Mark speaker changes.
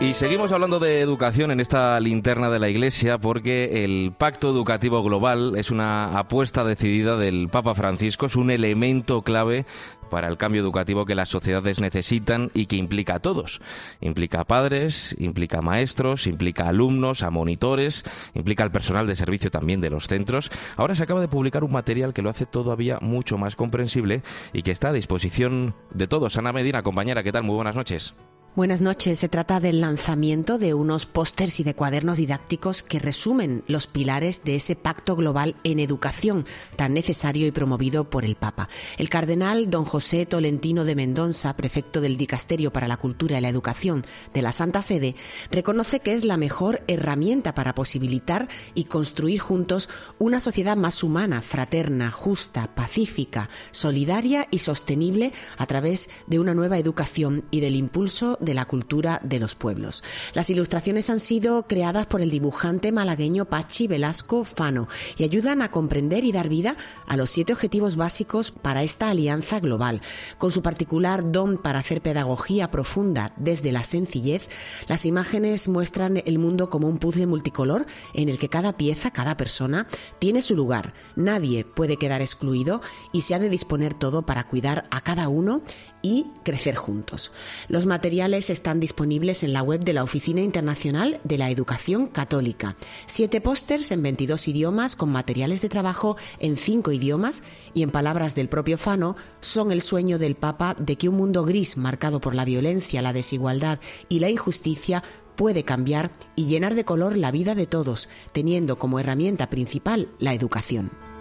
Speaker 1: Y seguimos hablando de educación en esta linterna de la Iglesia porque el Pacto Educativo Global es una apuesta decidida del Papa Francisco, es un elemento clave para el cambio educativo que las sociedades necesitan y que implica a todos. Implica a padres, implica a maestros, implica a alumnos, a monitores, implica al personal de servicio también de los centros. Ahora se acaba de publicar un material que lo hace todavía mucho más comprensible y que está a disposición de todos. Ana Medina, compañera, ¿qué tal? Muy buenas noches.
Speaker 2: Buenas noches. Se trata del lanzamiento de unos pósters y de cuadernos didácticos que resumen los pilares de ese pacto global en educación tan necesario y promovido por el Papa. El cardenal don José Tolentino de Mendonça, prefecto del Dicasterio para la Cultura y la Educación de la Santa Sede, reconoce que es la mejor herramienta para posibilitar y construir juntos una sociedad más humana, fraterna, justa, pacífica, solidaria y sostenible a través de una nueva educación y del impulso de la cultura de los pueblos. Las ilustraciones han sido creadas por el dibujante malagueño Pachi Velasco Fano y ayudan a comprender y dar vida a los 7 objetivos básicos para esta alianza global. Con su particular don para hacer pedagogía profunda desde la sencillez, las imágenes muestran el mundo como un puzzle multicolor en el que cada pieza, cada persona, tiene su lugar. Nadie puede quedar excluido y se ha de disponer todo para cuidar a cada uno y crecer juntos. Los materiales están disponibles en la web de la Oficina Internacional de la Educación Católica. 7 pósters en 22 idiomas con materiales de trabajo en 5 idiomas y, en palabras del propio Fano, son el sueño del Papa de que un mundo gris marcado por la violencia, la desigualdad y la injusticia puede cambiar y llenar de color la vida de todos, teniendo como herramienta principal la educación.